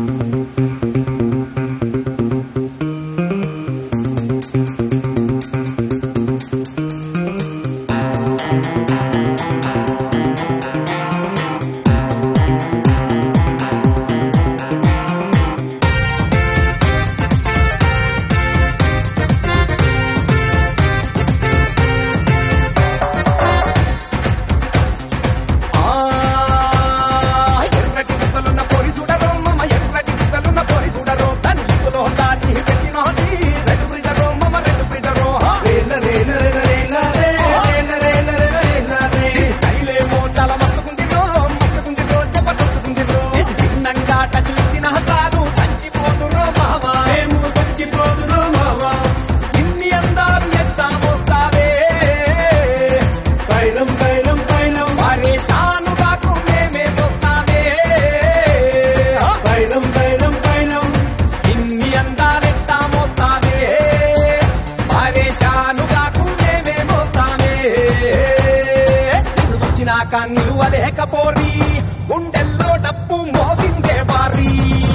నిలువలేకపోరి గుండెల్లో డప్పు మోగిందే వారి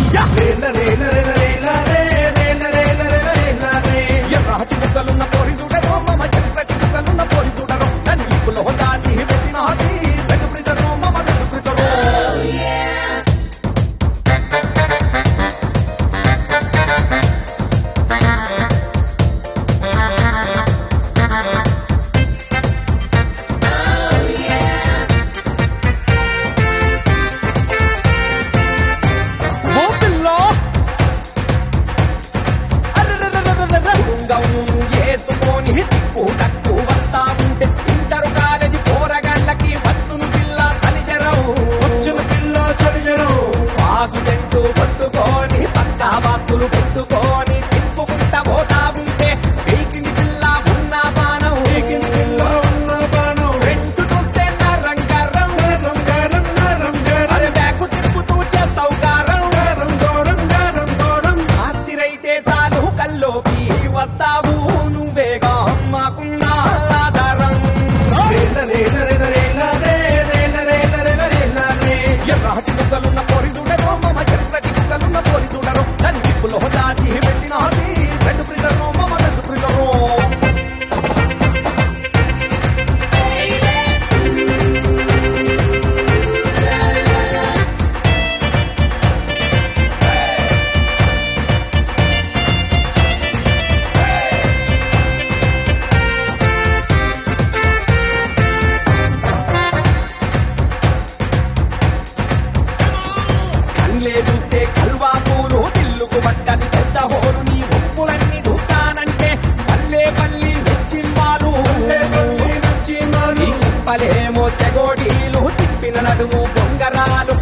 ఎర్రటి ముక్కలున్న పోరి చూడరు మమ ఎర్రటి ముక్కలున్న పోరి చూడరు నన్నిప్పులో దాటి పెట్టినది వెలుపురిచరు మమ వెలుపురిచరు వేసుకొని టిప్పు టక్కు వస్తా ఉంటే ఇంటరు కాలేజీ పోరగాళ్ళకి వచ్చును పిల్ల చలిజరం పాకు చెట్టు పట్టుకొని పక్కా వాస్తులు పెట్టుకొని తిప్పుకుంటా పోతా ఉంటే పీకిని పిల్ల ఉన్న బాణం రెండు చూస్తే నరంగారం అరే బ్యాగు తిప్పుతూ చేస్తావు గారం రాత్రిరైతే చాలు కల్లోకి వస్తావు నువ్వేగా అమ్మకున్న ఆధారం ఎర్రటి ముక్కలున్న పోరి చూడరు మమ ఎర్రటి ముక్కలున్న పోరి చూడరు దాని తిప్పులో దాచి పెట్టినది రెండు ప్రిజరు మమ రెండు ప్రిజరు చూస్తే కల్వా పూలు తిల్లుకు పట్టది పెద్ద హోరు నీ ఉప్పులన్నీ చూస్తానంటే పల్లె పల్లి వెచ్చిమాలు ఈ చెప్పలేమో చెగోడీలు తిప్పిన నడుము బొంగరాలు